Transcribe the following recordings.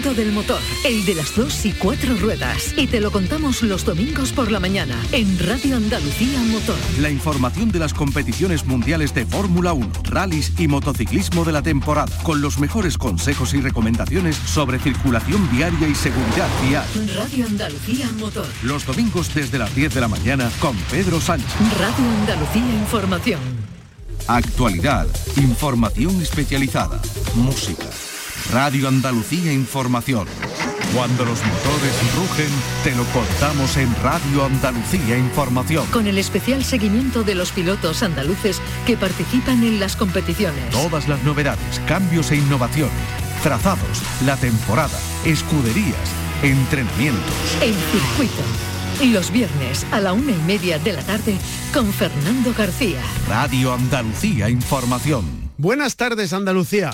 Del motor, el de las 2 y 4 ruedas, y te lo contamos los domingos por la mañana en Radio Andalucía Motor. La información de las competiciones mundiales de Fórmula 1, rallies y motociclismo de la temporada, con los mejores consejos y recomendaciones sobre circulación viaria y seguridad vial. Radio Andalucía Motor. Los domingos desde las 10 de la mañana con Pedro Sánchez. Radio Andalucía Información. Actualidad, información especializada, música. Radio Andalucía Información. Cuando los motores rugen, te lo contamos en Radio Andalucía Información. Con el especial seguimiento de los pilotos andaluces que participan en las competiciones. Todas las novedades, cambios e innovaciones, trazados, la temporada, escuderías, entrenamientos. El circuito. Los viernes a la 1:30 de la tarde con Fernando García. Radio Andalucía Información. Buenas tardes, Andalucía.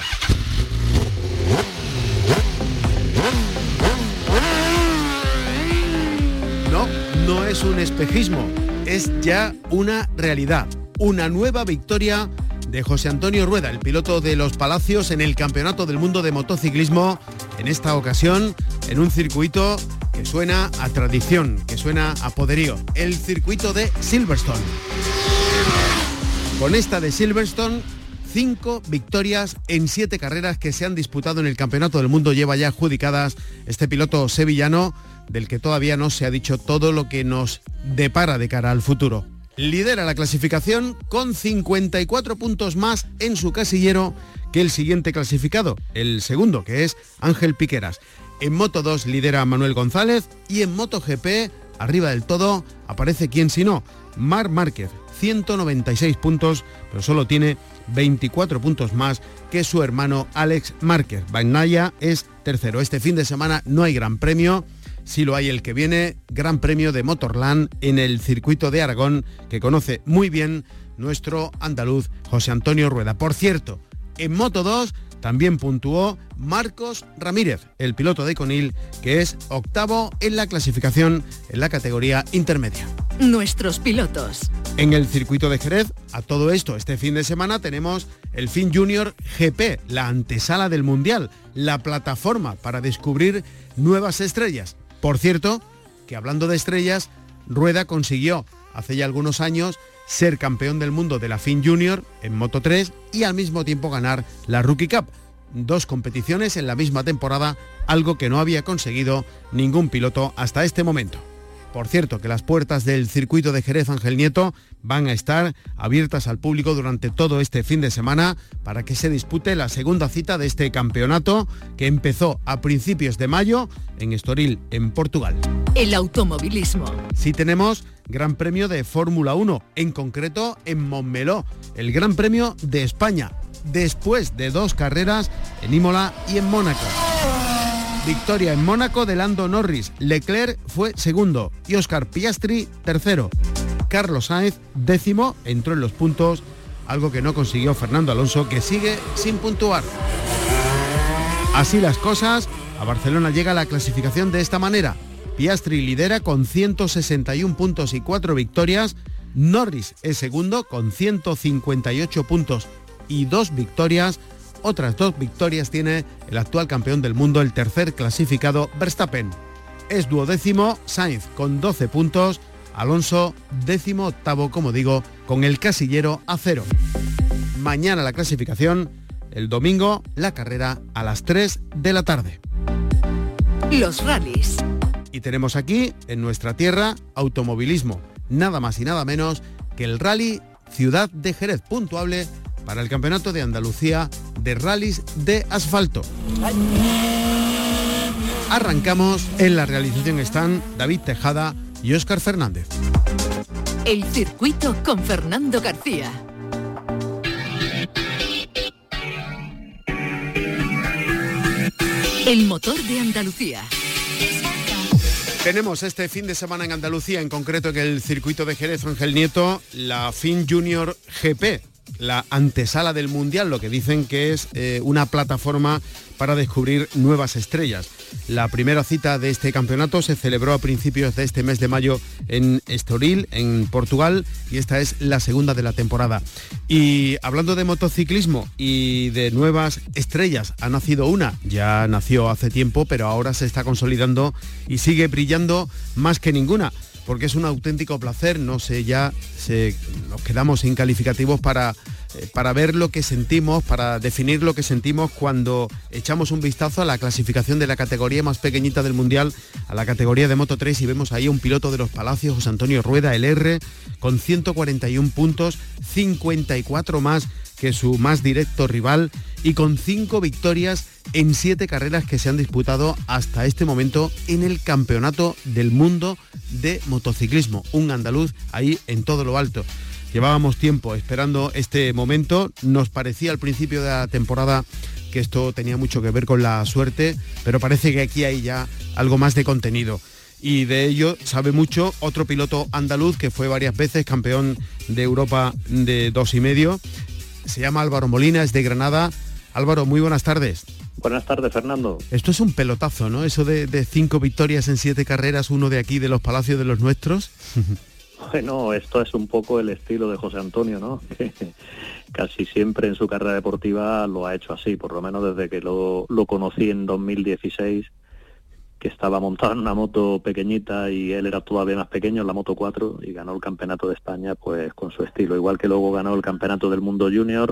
No es un espejismo, es ya una realidad. Una nueva victoria de José Antonio Rueda, el piloto de Los Palacios en el Campeonato del Mundo de Motociclismo, en esta ocasión en un circuito que suena a tradición, que suena a poderío, el circuito de Silverstone. Con esta de Silverstone, 5 victorias en 7 carreras que se han disputado en el Campeonato del Mundo lleva ya adjudicadas este piloto sevillano, del que todavía no se ha dicho todo lo que nos depara de cara al futuro. Lidera la clasificación con 54 puntos más en su casillero que el siguiente clasificado, el segundo, que es Ángel Piqueras. En Moto 2 lidera Manuel González y en MotoGP, arriba del todo, aparece quién sino, Marc Márquez, 196 puntos, pero solo tiene 24 puntos más que su hermano Alex Márquez. Bagnaia es tercero. Este fin de semana no hay gran premio. Sí lo hay el que viene, Gran Premio de Motorland en el circuito de Aragón, que conoce muy bien nuestro andaluz José Antonio Rueda. Por cierto, en Moto 2 también puntuó Marcos Ramírez, el piloto de Conil, que es octavo en la clasificación en la categoría intermedia. Nuestros pilotos. En el circuito de Jerez, a todo esto, este fin de semana tenemos el FIN Junior GP, la antesala del Mundial, la plataforma para descubrir nuevas estrellas. Por cierto, que hablando de estrellas, Rueda consiguió hace ya algunos años ser campeón del mundo de la FIN Junior en Moto 3 y al mismo tiempo ganar la Rookie Cup. 2 competiciones en la misma temporada, algo que no había conseguido ningún piloto hasta este momento. Por cierto, que las puertas del circuito de Jerez Ángel Nieto van a estar abiertas al público durante todo este fin de semana para que se dispute la segunda cita de este campeonato que empezó a principios de mayo en Estoril, en Portugal. El automovilismo. Sí tenemos Gran Premio de Fórmula 1, en concreto en Montmeló, el Gran Premio de España, después de 2 carreras en Imola y en Mónaco. Victoria en Mónaco de Lando Norris, Leclerc fue segundo y Oscar Piastri tercero. Carlos Sainz décimo, entró en los puntos, algo que no consiguió Fernando Alonso, que sigue sin puntuar. Así las cosas, a Barcelona llega la clasificación de esta manera. Piastri lidera con 161 puntos y 4 victorias, Norris es segundo con 158 puntos y 2 victorias, otras 2 victorias tiene el actual campeón del mundo, el tercer clasificado Verstappen. Es duodécimo Sainz con 12 puntos, Alonso 18º, como digo, con el casillero a 0. Mañana la clasificación, el domingo la carrera a las 3 de la tarde. Los rallies. Y tenemos aquí, en nuestra tierra, automovilismo, nada más y nada menos que el Rally Ciudad de Jerez, puntuable para el Campeonato de Andalucía de Rallys de Asfalto. Arrancamos. En la realización están David Tejada y Óscar Fernández. El circuito con Fernando García. El motor de Andalucía. Tenemos este fin de semana en Andalucía, en concreto en el circuito de Jerez Ángel Nieto, la FIN Junior GP, la antesala del Mundial, lo que dicen que es una plataforma para descubrir nuevas estrellas. La primera cita de este campeonato se celebró a principios de este mes de mayo en Estoril, en Portugal, y esta es la segunda de la temporada. Y hablando de motociclismo y de nuevas estrellas, ha nacido una, ya nació hace tiempo, pero ahora se está consolidando y sigue brillando más que ninguna, porque es un auténtico placer, no sé, nos quedamos sin calificativos para ver lo que sentimos, para definir lo que sentimos cuando echamos un vistazo a la clasificación de la categoría más pequeñita del Mundial, a la categoría de Moto 3, y vemos ahí a un piloto de los Palacios, José Antonio Rueda, el R, con 141 puntos, 54 más que su más directo rival y con 5 victorias en 7 carreras que se han disputado hasta este momento en el Campeonato del Mundo de Motociclismo. Un andaluz ahí en todo lo alto. Llevábamos tiempo esperando este momento, nos parecía al principio de la temporada que esto tenía mucho que ver con la suerte, pero parece que aquí hay ya algo más de contenido. Y de ello sabe mucho otro piloto andaluz que fue varias veces campeón de Europa de 2,5. Se llama Álvaro Molina, es de Granada. Álvaro, muy buenas tardes. Buenas tardes, Fernando. Esto es un pelotazo, ¿no? Eso de 5 victorias en 7 carreras, uno de aquí, de los Palacios de los nuestros. Bueno, esto es un poco el estilo de José Antonio, ¿no? Que casi siempre en su carrera deportiva lo ha hecho así, por lo menos desde que lo conocí en 2016, que estaba montado en una moto pequeñita y él era todavía más pequeño, en la Moto 4, y ganó el Campeonato de España pues con su estilo, igual que luego ganó el Campeonato del Mundo Junior,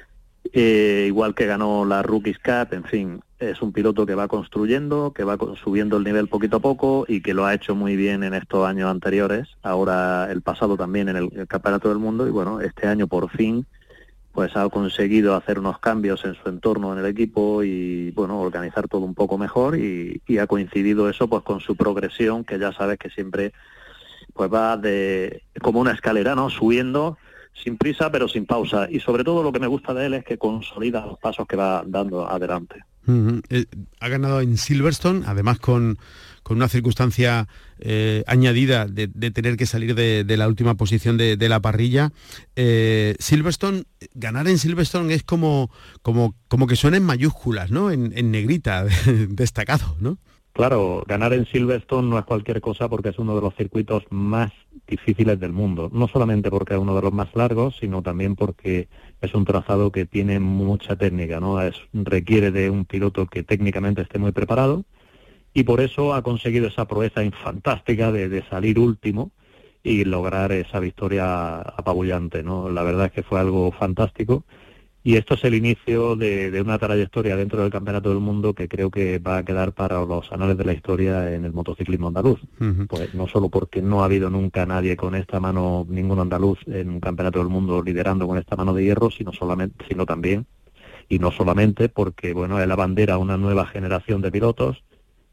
igual que ganó la Rookies Cup. En fin, es un piloto que va construyendo, que va subiendo el nivel poquito a poco y que lo ha hecho muy bien en estos años anteriores, ahora el pasado también en el Campeonato del Mundo, y bueno, este año por fin pues ha conseguido hacer unos cambios en su entorno, en el equipo, y bueno, organizar todo un poco mejor, y ha coincidido eso pues con su progresión, que ya sabes que siempre pues va como una escalera, ¿no? Subiendo sin prisa pero sin pausa, y sobre todo lo que me gusta de él es que consolida los pasos que va dando adelante. Ha ganado en Silverstone, además con una circunstancia añadida de tener que salir de la última posición de la parrilla. Silverstone, ganar en Silverstone es como que suena en mayúsculas, ¿no? En negrita, destacado, ¿no? Claro, ganar en Silverstone no es cualquier cosa, porque es uno de los circuitos más difíciles del mundo. No solamente porque es uno de los más largos, sino también porque es un trazado que tiene mucha técnica, ¿no? Requiere de un piloto que técnicamente esté muy preparado, y por eso ha conseguido esa proeza fantástica de salir último y lograr esa victoria apabullante, ¿no? La verdad es que fue algo fantástico. Y esto es el inicio de una trayectoria dentro del Campeonato del Mundo que creo que va a quedar para los anales de la historia en el motociclismo andaluz. Pues no solo porque no ha habido nunca nadie con esta mano, ningún andaluz en un Campeonato del Mundo liderando con esta mano de hierro, sino también, y no solamente porque bueno, es la bandera a una nueva generación de pilotos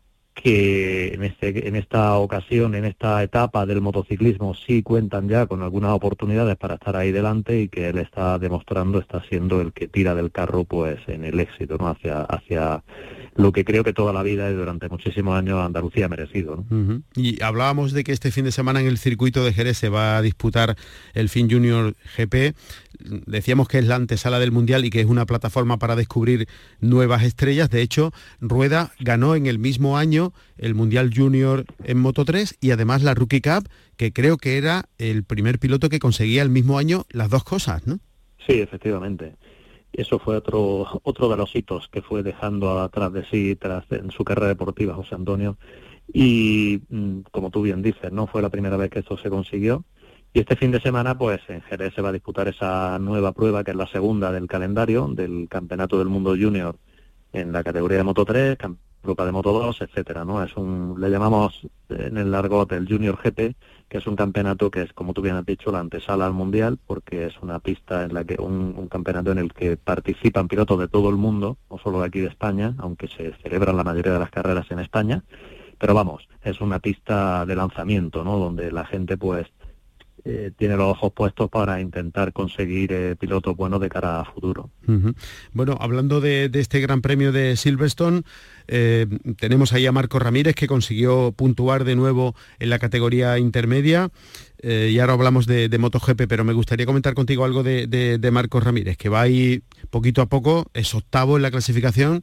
que en esta ocasión, en esta etapa del motociclismo, sí cuentan ya con algunas oportunidades para estar ahí delante, y que él está demostrando, está siendo el que tira del carro pues en el éxito, ¿no? Hacia lo que creo que toda la vida y durante muchísimos años Andalucía ha merecido, ¿no? Y hablábamos de que este fin de semana en el circuito de Jerez se va a disputar el FIM Junior GP. Decíamos que es la antesala del Mundial y que es una plataforma para descubrir nuevas estrellas. De hecho, Rueda ganó en el mismo año el Mundial Junior en Moto 3 y además la Rookie Cup, que creo que era el primer piloto que conseguía el mismo año las dos cosas, ¿no? Sí, efectivamente. Eso fue otro de los hitos que fue dejando atrás de sí en su carrera deportiva José Antonio, y como tú bien dices, no fue la primera vez que esto se consiguió. Y este fin de semana, pues en Jerez se va a disputar esa nueva prueba, que es la segunda del calendario del Campeonato del Mundo Junior en la categoría de Moto 3, Europa de Moto 2, etcétera, ¿no? Le llamamos en el argot el Junior GP, que es un campeonato que es, como tú bien has dicho, la antesala al Mundial, porque es una pista en la que un campeonato en el que participan pilotos de todo el mundo, no solo de aquí de España, aunque se celebran la mayoría de las carreras en España, pero vamos, es una pista de lanzamiento, ¿no? Donde la gente pues tiene los ojos puestos para intentar conseguir pilotos buenos de cara a futuro. Uh-huh. Bueno, hablando de este Gran Premio de Silverstone, tenemos ahí a Marcos Ramírez, que consiguió puntuar de nuevo en la categoría intermedia, y ahora hablamos de MotoGP, pero me gustaría comentar contigo algo de Marcos Ramírez, que va ahí poquito a poco, es octavo en la clasificación,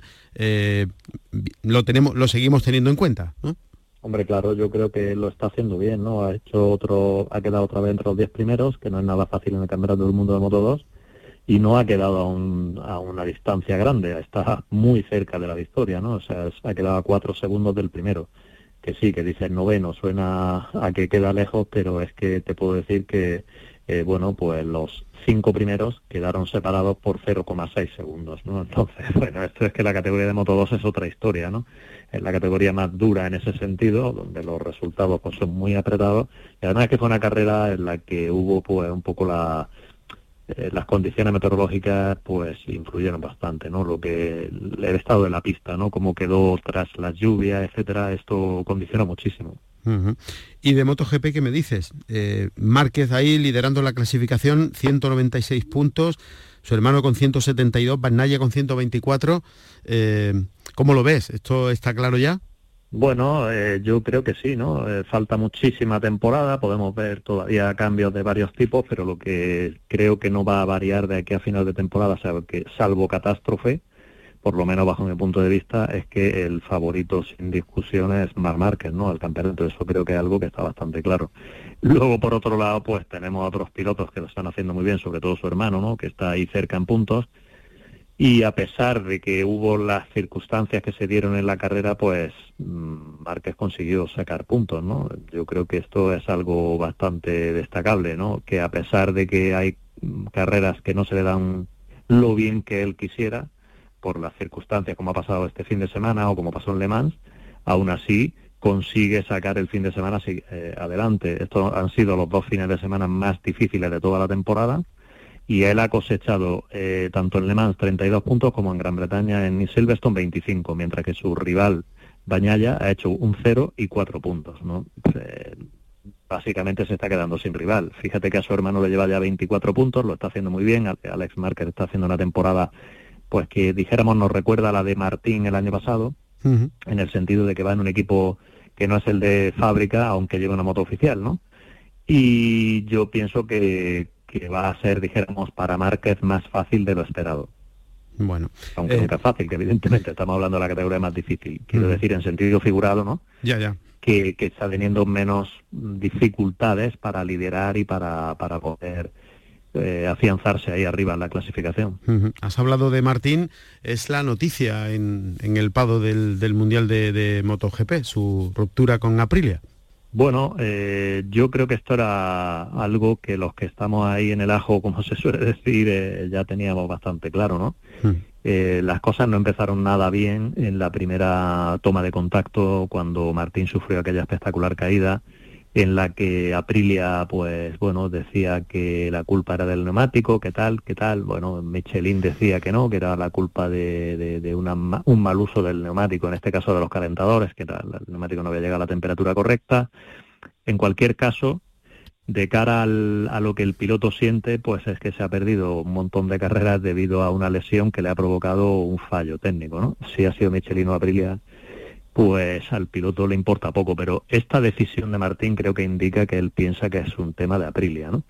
lo seguimos teniendo en cuenta, ¿no? Hombre, claro, yo creo que lo está haciendo bien, ¿no? Ha quedado otra vez entre los 10 primeros, que no es nada fácil en el Campeonato del Mundo de Moto2, y no ha quedado a una distancia grande, está muy cerca de la victoria, ¿no? O sea, ha quedado a 4 segundos del primero, que sí, que dice el noveno, suena a que queda lejos, pero es que te puedo decir que, pues los 5 primeros quedaron separados por 0,6 segundos, ¿no? Entonces, bueno, esto es que la categoría de Moto2 es otra historia, ¿no? Es la categoría más dura en ese sentido, donde los resultados pues son muy apretados, y además que fue una carrera en la que hubo pues un poco las condiciones meteorológicas pues influyeron bastante, ¿no? Lo que el estado de la pista, ¿no? Cómo quedó tras las lluvias, etcétera, esto condiciona muchísimo. Uh-huh. Y de MotoGP, ¿qué me dices? Márquez ahí liderando la clasificación, 196 puntos, su hermano con 172, Bagnaia con 124. ¿Cómo lo ves? ¿Esto está claro ya? Bueno, yo creo que sí, ¿no? Falta muchísima temporada, podemos ver todavía cambios de varios tipos, pero lo que creo que no va a variar de aquí a final de temporada, salvo catástrofe, por lo menos bajo mi punto de vista, es que el favorito sin discusión es Marc Márquez, ¿no? El campeonato, eso creo que es algo que está bastante claro. Luego, por otro lado, pues tenemos otros pilotos que lo están haciendo muy bien, sobre todo su hermano, ¿no? Que está ahí cerca en puntos. Y a pesar de que hubo las circunstancias que se dieron en la carrera, pues Márquez consiguió sacar puntos, ¿no? Yo creo que esto es algo bastante destacable, ¿no? Que a pesar de que hay carreras que no se le dan lo bien que él quisiera, por las circunstancias como ha pasado este fin de semana o como pasó en Le Mans, aún así consigue sacar el fin de semana adelante. Estos han sido los 2 fines de semana más difíciles de toda la temporada, y él ha cosechado tanto en Le Mans 32 puntos como en Gran Bretaña en Silverstone 25, mientras que su rival Bagnaia ha hecho un 0 y 4 puntos, ¿no? Básicamente se está quedando sin rival. Fíjate que a su hermano le lleva ya 24 puntos, lo está haciendo muy bien. Alex Márquez está haciendo una temporada pues que dijéramos nos recuerda a la de Martín el año pasado, uh-huh, en el sentido de que va en un equipo que no es el de fábrica, aunque lleva una moto oficial, ¿no? Y yo pienso que va a ser, dijéramos, para Márquez más fácil de lo esperado. Bueno, aunque nunca es fácil, que evidentemente estamos hablando de la categoría más difícil. Quiero decir, en sentido figurado, ¿no? Ya. Que está teniendo menos dificultades para liderar y para poder afianzarse ahí arriba en la clasificación. Uh-huh. Has hablado de Martín, es la noticia en el pado del Mundial de MotoGP, su ruptura con Aprilia. Bueno, yo creo que esto era algo que los que estamos ahí en el ajo, como se suele decir, ya teníamos bastante claro, ¿no? Las cosas no empezaron nada bien en la primera toma de contacto cuando Martín sufrió aquella espectacular caída en la que Aprilia, pues bueno, decía que la culpa era del neumático, ¿qué tal? Bueno, Michelin decía que no, que era la culpa de un mal uso del neumático, en este caso de los calentadores, que el neumático no había llegado a la temperatura correcta. En cualquier caso, de cara a lo que el piloto siente, pues es que se ha perdido un montón de carreras debido a una lesión que le ha provocado un fallo técnico, ¿no? Si ha sido Michelin o Aprilia, pues al piloto le importa poco, pero esta decisión de Martín creo que indica que él piensa que es un tema de Aprilia, ¿no?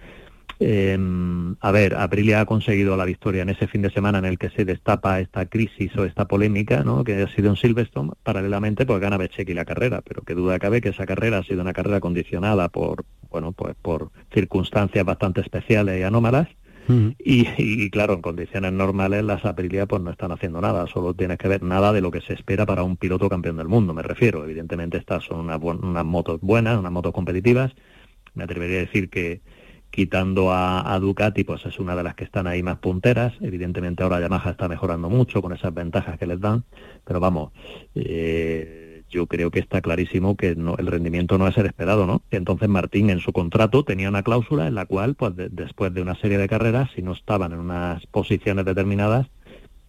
Aprilia ha conseguido la victoria en ese fin de semana en el que se destapa esta crisis o esta polémica, ¿no? Que ha sido en Silverstone, paralelamente pues gana Bezzecchi la carrera, pero qué duda cabe que esa carrera ha sido una carrera condicionada por circunstancias bastante especiales y anómalas. Uh-huh. Y claro, en condiciones normales las Aprilia pues no están haciendo nada, solo tienes que ver nada de lo que se espera para un piloto campeón del mundo, me refiero. Evidentemente estas son unas motos buenas, unas motos competitivas. Me atrevería a decir que quitando a Ducati, pues es una de las que están ahí más punteras. Evidentemente ahora Yamaha está mejorando mucho con esas ventajas que les dan, pero vamos, yo creo que está clarísimo que el rendimiento no es el esperado, ¿no? Entonces Martín en su contrato tenía una cláusula en la cual, pues después de una serie de carreras, si no estaban en unas posiciones determinadas,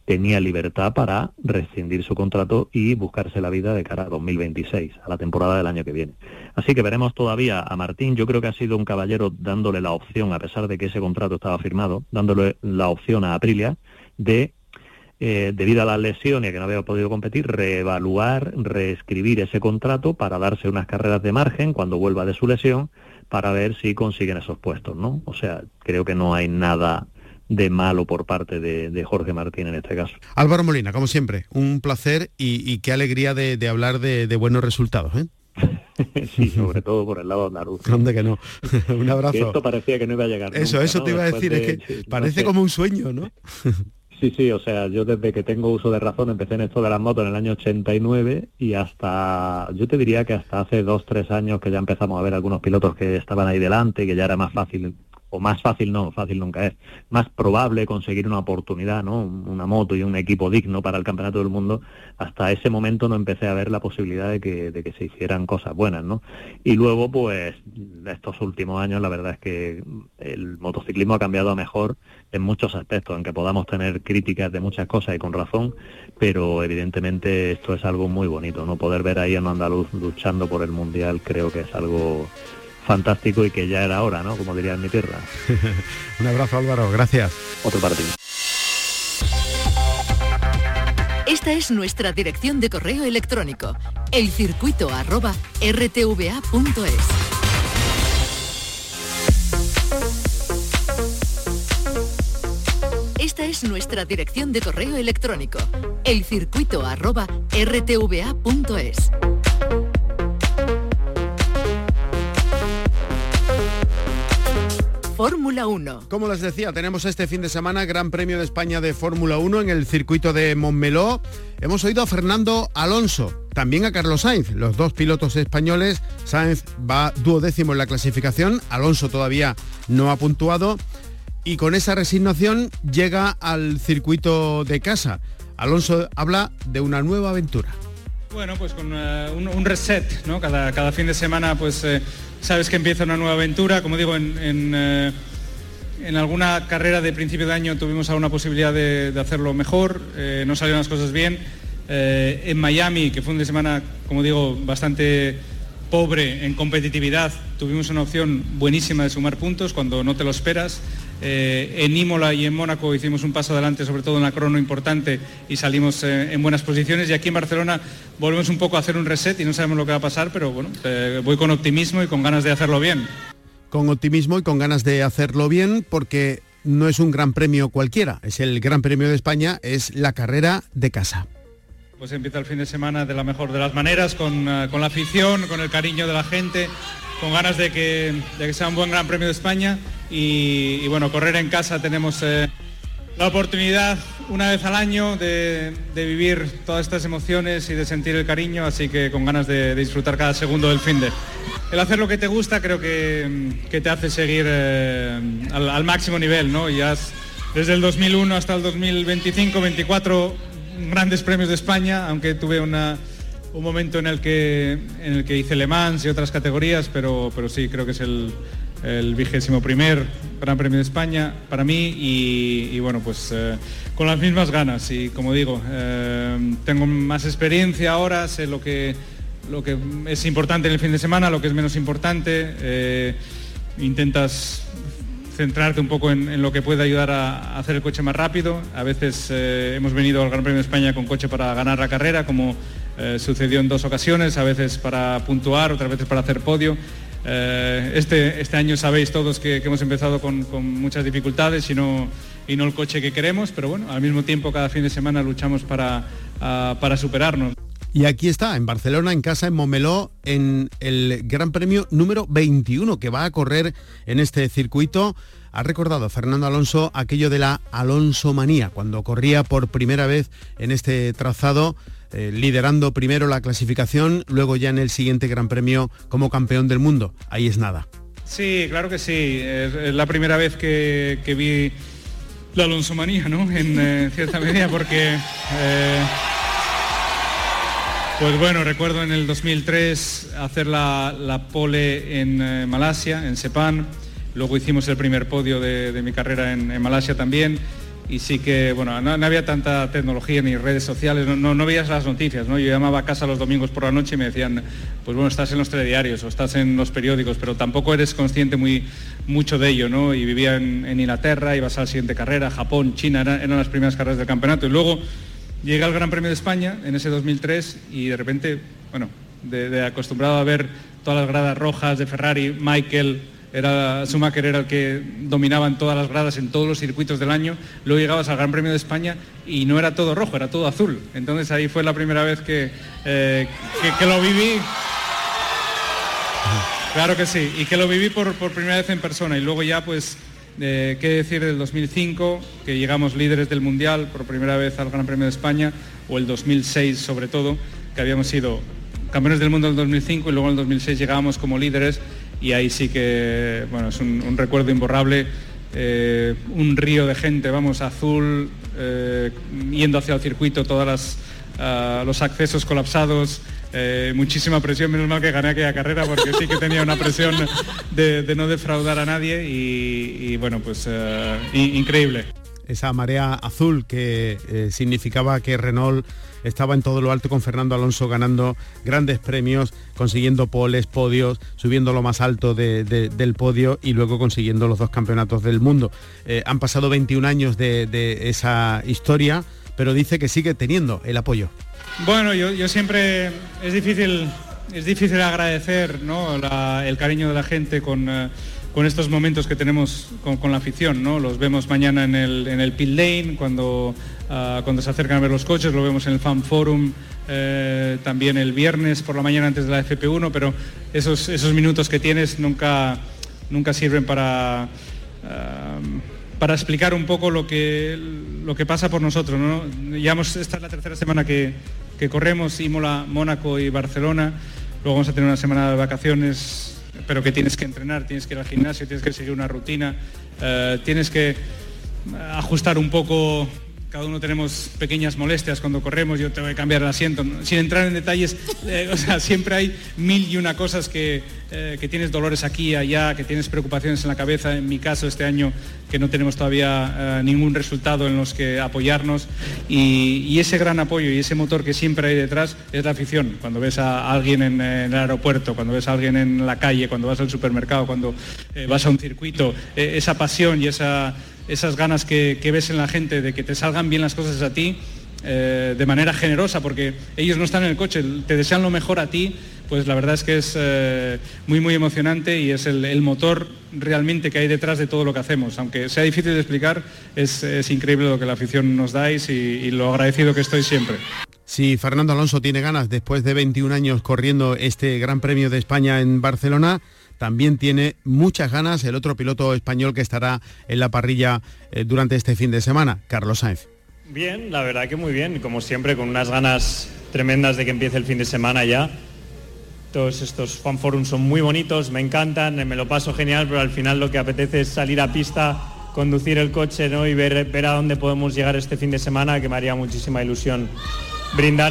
tenía libertad para rescindir su contrato y buscarse la vida de cara a 2026, a la temporada del año que viene. Así que veremos todavía a Martín. Yo creo que ha sido un caballero dándole la opción, a pesar de que ese contrato estaba firmado, dándole la opción a Aprilia de, debido a las lesiones que no había podido competir, reevaluar, reescribir ese contrato para darse unas carreras de margen cuando vuelva de su lesión, para ver si consiguen esos puestos, ¿no? O sea, creo que no hay nada de malo por parte de Jorge Martín en este caso. Álvaro Molina, como siempre, un placer y qué alegría de hablar de buenos resultados, ¿eh? Sí, sobre todo por el lado andaluz. ¿Dónde que no? Un abrazo. Que esto parecía que no iba a llegar Eso, nunca, eso ¿no? te iba a decir, es que parece como un sueño, ¿no? Sí, o sea, yo desde que tengo uso de razón empecé en esto de las motos en el año 89 y hasta, yo te diría que hasta hace 2-3 años que ya empezamos a ver algunos pilotos que estaban ahí delante y que ya era más fácil, o más fácil no, fácil nunca es, más probable conseguir una oportunidad, ¿no? Una moto y un equipo digno para el Campeonato del Mundo. Hasta ese momento no empecé a ver la posibilidad de que se hicieran cosas buenas, ¿no? Y luego, pues, estos últimos años, la verdad es que el motociclismo ha cambiado a mejor en muchos aspectos, en que podamos tener críticas de muchas cosas y con razón, pero evidentemente esto es algo muy bonito, ¿no? Poder ver ahí a un andaluz luchando por el Mundial creo que es algo fantástico y que ya era hora, ¿no? Como diría en mi tierra. Un abrazo, Álvaro, gracias. Otro para ti. Esta es nuestra dirección de correo electrónico, elcircuito@rtva.es. Esta es nuestra dirección de correo electrónico, elcircuito@rtva.es. Fórmula 1. Como les decía, tenemos este fin de semana Gran Premio de España de Fórmula 1 en el circuito de Montmeló. Hemos oído a Fernando Alonso, también a Carlos Sainz, los dos pilotos españoles. Sainz va 12º en la clasificación, Alonso todavía no ha puntuado y con esa resignación llega al circuito de casa. Alonso habla de una nueva aventura. Bueno, pues con un reset, ¿no? Cada fin de semana, pues sabes que empieza una nueva aventura. Como digo, en alguna carrera de principio de año tuvimos alguna posibilidad de hacerlo mejor, no salieron las cosas bien. En Miami, que fue un fin de semana, como digo, bastante pobre en competitividad, tuvimos una opción buenísima de sumar puntos cuando no te lo esperas. En Imola y en Mónaco hicimos un paso adelante, sobre todo en la crono importante, y salimos en buenas posiciones, y aquí en Barcelona volvemos un poco a hacer un reset y no sabemos lo que va a pasar, pero bueno, voy con optimismo y con ganas de hacerlo bien. Con optimismo y con ganas de hacerlo bien, porque no es un gran premio cualquiera, es el Gran Premio de España, es la carrera de casa. Pues empieza el fin de semana de la mejor de las maneras, con la afición, con el cariño de la gente, con ganas de que sea un buen Gran Premio de España y bueno, correr en casa tenemos la oportunidad una vez al año de vivir todas estas emociones y de sentir el cariño, así que con ganas de disfrutar cada segundo del finde. El hacer lo que te gusta creo que te hace seguir al máximo nivel, ¿no? Y desde el 2001 hasta el 2025, 24 grandes premios de España, aunque tuve un momento en el que hice Le Mans y otras categorías, pero sí, creo que es el 21º Gran Premio de España para mí y bueno, pues con las mismas ganas y como digo, tengo más experiencia ahora, sé lo que es importante en el fin de semana, lo que es menos importante, intentas centrarte un poco en lo que puede ayudar a hacer el coche más rápido. A veces hemos venido al Gran Premio de España con coche para ganar la carrera, como sucedió en 2 ocasiones, a veces para puntuar, otras veces para hacer podio. Este año sabéis todos que hemos empezado con muchas dificultades y no el coche que queremos, pero bueno, al mismo tiempo cada fin de semana luchamos para superarnos. Y aquí está, en Barcelona, en casa, en Montmeló, en el Gran Premio número 21 que va a correr en este circuito. Ha recordado Fernando Alonso aquello de la Alonsomanía, cuando corría por primera vez en este trazado, liderando primero la clasificación, luego ya en el siguiente Gran Premio como campeón del mundo. Ahí es nada. Sí, claro que sí. Es la primera vez que vi la Alonsomanía, ¿no? En cierta medida, porque... Pues bueno, recuerdo en el 2003 hacer la pole en Malasia, en Sepang. Luego hicimos el primer podio de mi carrera en Malasia también. y sí que, bueno, no había tanta tecnología ni redes sociales, no veías las noticias, ¿no? Yo llamaba a casa los domingos por la noche y me decían, pues bueno, estás en los telediarios o estás en los periódicos, pero tampoco eres consciente mucho de ello, ¿no? Y vivía en Inglaterra, ibas a la siguiente carrera, Japón, China, eran las primeras carreras del campeonato, y luego llega el Gran Premio de España en ese 2003 y de repente, bueno, de acostumbrado a ver todas las gradas rojas de Ferrari, Schumacher era el que dominaba en todas las gradas, en todos los circuitos del año. Luego llegabas al Gran Premio de España y no era todo rojo, era todo azul. Entonces ahí fue la primera vez que lo viví. Claro que sí, y que lo viví por primera vez en persona. Y luego ya, pues, qué decir del 2005, que llegamos líderes del Mundial por primera vez al Gran Premio de España, o el 2006 sobre todo, que habíamos sido campeones del mundo en el 2005 y luego en el 2006 llegábamos como líderes. Y ahí sí que, bueno, es un recuerdo imborrable, un río de gente, vamos, azul, yendo hacia el circuito, todos los accesos colapsados, muchísima presión, menos mal que gané aquella carrera porque sí que tenía una presión de no defraudar a nadie y bueno, pues increíble. Esa marea azul que significaba que Renault estaba en todo lo alto con Fernando Alonso ganando grandes premios, consiguiendo poles, podios, subiendo lo más alto del podio y luego consiguiendo los 2 campeonatos del mundo. Han pasado 21 años de esa historia, pero dice que sigue teniendo el apoyo. Bueno, yo siempre, es difícil agradecer, ¿no?, el cariño de la gente con estos momentos que tenemos con la afición, ¿no? Los vemos mañana en el pit lane, cuando se acercan a ver los coches, lo vemos en el Fan Forum, también el viernes por la mañana antes de la FP1, pero esos minutos que tienes nunca sirven para explicar un poco lo que pasa por nosotros, ¿no? Esta es la tercera semana que corremos, Imola, Mónaco y Barcelona, luego vamos a tener una semana de vacaciones, pero que tienes que entrenar, tienes que ir al gimnasio, tienes que seguir una rutina, tienes que ajustar un poco. Cada uno tenemos pequeñas molestias cuando corremos, yo tengo que cambiar el asiento, sin entrar en detalles, o sea, siempre hay 1001 cosas que tienes dolores aquí y allá, que tienes preocupaciones en la cabeza. En mi caso, este año, que no tenemos todavía ningún resultado en los que apoyarnos, y ese gran apoyo y ese motor que siempre hay detrás es la afición. Cuando ves a alguien en el aeropuerto, cuando ves a alguien en la calle, cuando vas al supermercado, cuando vas a un circuito, esa pasión y esas ganas que ves en la gente de que te salgan bien las cosas a ti, de manera generosa, porque ellos no están en el coche, te desean lo mejor a ti, pues la verdad es que es muy emocionante y es el motor realmente que hay detrás de todo lo que hacemos. Aunque sea difícil de explicar, es increíble lo que la afición nos dais y lo agradecido que estoy siempre. Si Fernando Alonso tiene ganas, después de 21 años corriendo este Gran Premio de España en Barcelona, también tiene muchas ganas el otro piloto español que estará en la parrilla durante este fin de semana, Carlos Sainz. Bien, la verdad que muy bien, como siempre, con unas ganas tremendas de que empiece el fin de semana ya. Todos estos fan forums son muy bonitos, me encantan, me lo paso genial, pero al final lo que apetece es salir a pista, conducir el coche, ¿no?, y ver a dónde podemos llegar este fin de semana, que me haría muchísima ilusión brindar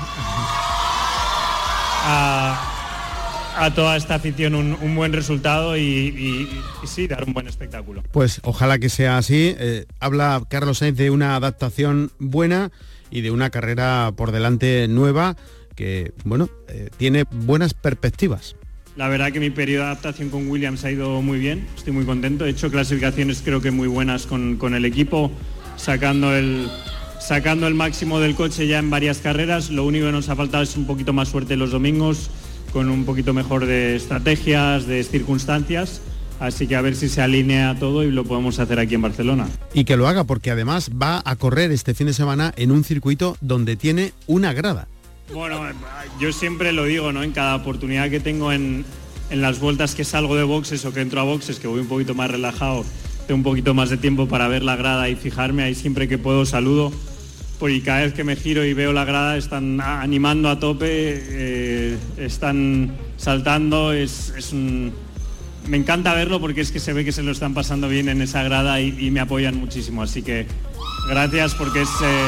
a toda esta afición un buen resultado y sí, dar un buen espectáculo. Pues ojalá que sea así. Habla Carlos Sainz de una adaptación buena y de una carrera por delante nueva que, bueno, tiene buenas perspectivas. La verdad que mi periodo de adaptación con Williams ha ido muy bien, estoy muy contento. He hecho clasificaciones creo que muy buenas con el equipo, sacando el máximo del coche ya en varias carreras. Lo único que nos ha faltado es un poquito más suerte los domingos, con un poquito mejor de estrategias, de circunstancias, así que a ver si se alinea todo y lo podemos hacer aquí en Barcelona. Y que lo haga, porque además va a correr este fin de semana en un circuito donde tiene una grada. Bueno, yo siempre lo digo, ¿no?, en cada oportunidad que tengo en las vueltas que salgo de boxes o que entro a boxes, que voy un poquito más relajado, tengo un poquito más de tiempo para ver la grada y fijarme, ahí siempre que puedo saludo, porque cada vez que me giro y veo la grada están animando a tope, están saltando, me encanta verlo porque es que se ve que se lo están pasando bien en esa grada y me apoyan muchísimo, así que gracias, porque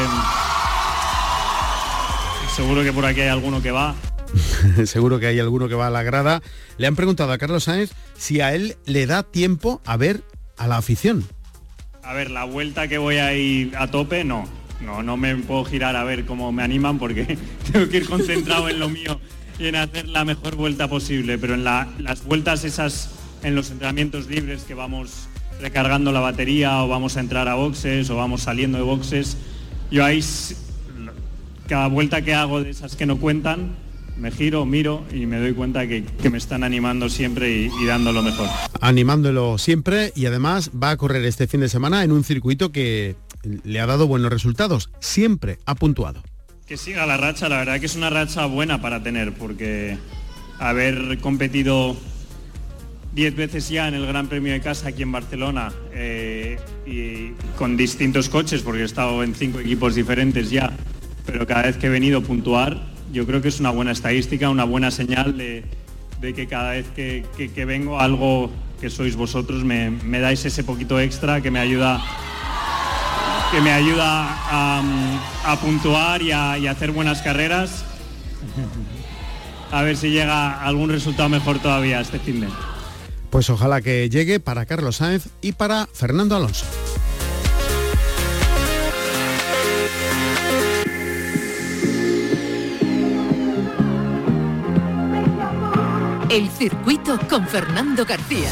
seguro que por aquí hay alguno que va. Seguro que hay alguno que va a la grada. Le han preguntado a Carlos Sainz si a él le da tiempo a ver a la afición. A ver, la vuelta que voy a ir a tope, no me puedo girar a ver cómo me animan porque tengo que ir concentrado en lo mío y en hacer la mejor vuelta posible, pero en las vueltas esas, en los entrenamientos libres que vamos recargando la batería o vamos a entrar a boxes o vamos saliendo de boxes, yo ahí cada vuelta que hago de esas que no cuentan, me giro, miro y me doy cuenta que me están animando siempre y dando lo mejor. Animándolo siempre, y además va a correr este fin de semana en un circuito que le ha dado buenos resultados, siempre ha puntuado. Que siga la racha, la verdad que es una racha buena para tener, porque haber competido 10 veces ya en el Gran Premio de Casa aquí en Barcelona y con distintos coches, porque he estado en 5 equipos diferentes ya, pero cada vez que he venido a puntuar, yo creo que es una buena estadística, una buena señal de que cada vez que vengo, algo que sois vosotros me dais ese poquito extra que me ayuda a puntuar y a hacer buenas carreras. A ver si llega algún resultado mejor todavía este fin de. Pues ojalá que llegue para Carlos Sainz y para Fernando Alonso. El circuito con Fernando García.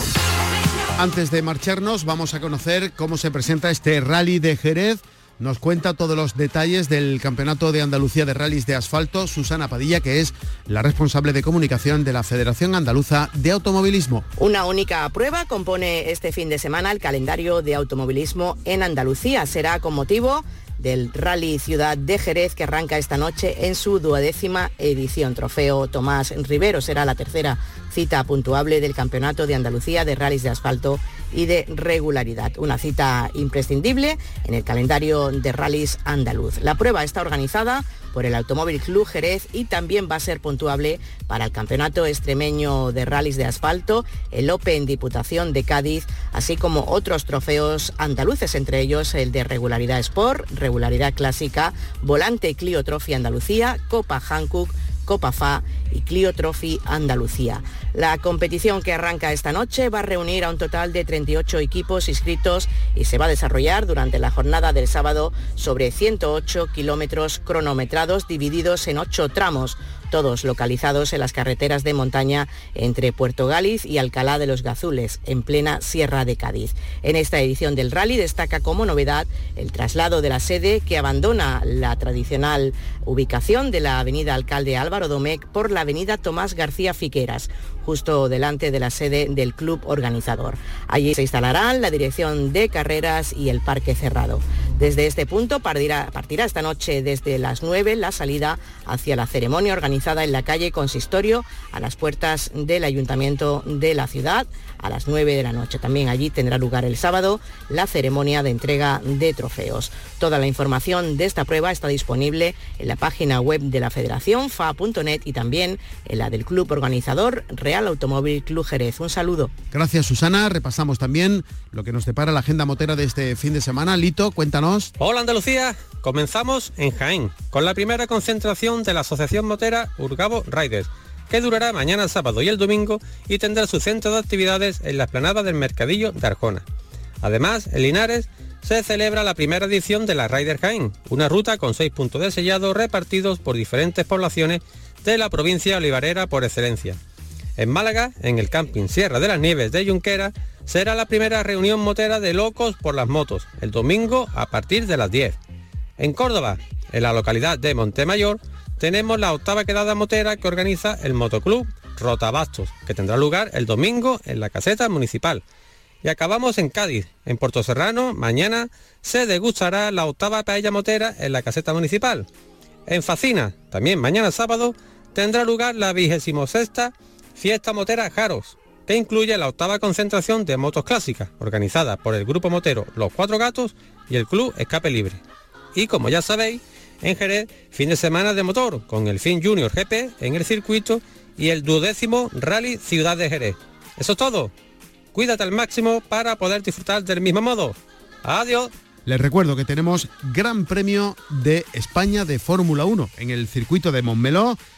Antes de marcharnos, vamos a conocer cómo se presenta este Rally de Jerez. Nos cuenta todos los detalles del Campeonato de Andalucía de Rallys de Asfalto Susana Padilla, que es la responsable de comunicación de la Federación Andaluza de Automovilismo. Una única prueba compone este fin de semana el calendario de automovilismo en Andalucía. Será con motivo del Rally Ciudad de Jerez, que arranca esta noche en su 12ª edición. Trofeo Tomás Rivero será la tercera cita puntuable del Campeonato de Andalucía de Rallys de Asfalto y de Regularidad. Una cita imprescindible en el calendario de rallys andaluz. La prueba está organizada por el Automóvil Club Jerez y también va a ser puntuable para el Campeonato Extremeño de Rallys de Asfalto, el Open Diputación de Cádiz, así como otros trofeos andaluces, entre ellos el de Regularidad Sport, Regularidad Clásica, Volante Clio Trophy Andalucía, Copa Hankook, Copa FA y Clio Trophy Andalucía. La competición, que arranca esta noche, va a reunir a un total de 38 equipos inscritos y se va a desarrollar durante la jornada del sábado sobre 108 kilómetros cronometrados divididos en 8 tramos, todos localizados en las carreteras de montaña entre Puerto Gáliz y Alcalá de los Gazules, en plena Sierra de Cádiz. En esta edición del rally destaca como novedad el traslado de la sede, que abandona la tradicional ubicación de la avenida Alcalde Álvaro Domecq por la avenida Tomás García Fiqueras, justo delante de la sede del club organizador. Allí se instalarán la dirección de carreras y el parque cerrado. Desde este punto partirá esta noche desde las 9 la salida hacia la ceremonia organizada en la calle Consistorio, a las puertas del Ayuntamiento de la ciudad, a las 9 de la noche. También allí tendrá lugar el sábado la ceremonia de entrega de trofeos. Toda la información de esta prueba está disponible en la página web de la Federación, fa.net, y también en la del club organizador, Real Automóvil Club Jerez. Un saludo. Gracias, Susana. Repasamos también lo que nos depara la agenda motera de este fin de semana. Lito, cuéntanos. Hola Andalucía, comenzamos en Jaén con la primera concentración de la Asociación Motera Urgabo Riders, que durará mañana sábado y el domingo y tendrá su centro de actividades en la explanada del Mercadillo de Arjona. Además, en Linares se celebra la primera edición de la Rider Jaén, una ruta con 6 puntos de sellado repartidos por diferentes poblaciones de la provincia olivarera por excelencia. En Málaga, en el camping Sierra de las Nieves de Junquera, será la primera reunión motera de Locos por las Motos, el domingo a partir de las 10. En Córdoba, en la localidad de Montemayor, tenemos la 8ª quedada motera que organiza el Motoclub Rotabastos, que tendrá lugar el domingo en la caseta municipal. Y acabamos en Cádiz, en Puerto Serrano, mañana se degustará la 8ª paella motera en la caseta municipal. En Facina, también mañana sábado, tendrá lugar la 26ª Fiesta Motera Jaros, que incluye la 8ª concentración de motos clásicas, organizada por el grupo motero Los Cuatro Gatos y el Club Escape Libre. Y como ya sabéis, en Jerez, fin de semana de motor, con el FIN Junior GP en el circuito y el 12º Rally Ciudad de Jerez. Eso es todo. Cuídate al máximo para poder disfrutar del mismo modo. Adiós. Les recuerdo que tenemos Gran Premio de España de Fórmula 1 en el circuito de Montmeló.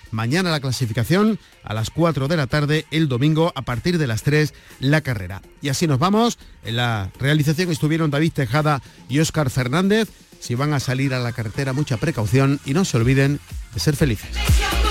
Mañana la clasificación a las 4 de la tarde, el domingo a partir de las 3 la carrera. Y así nos vamos. En la realización estuvieron David Tejada y Óscar Fernández. Si van a salir a la carretera, mucha precaución y no se olviden de ser felices.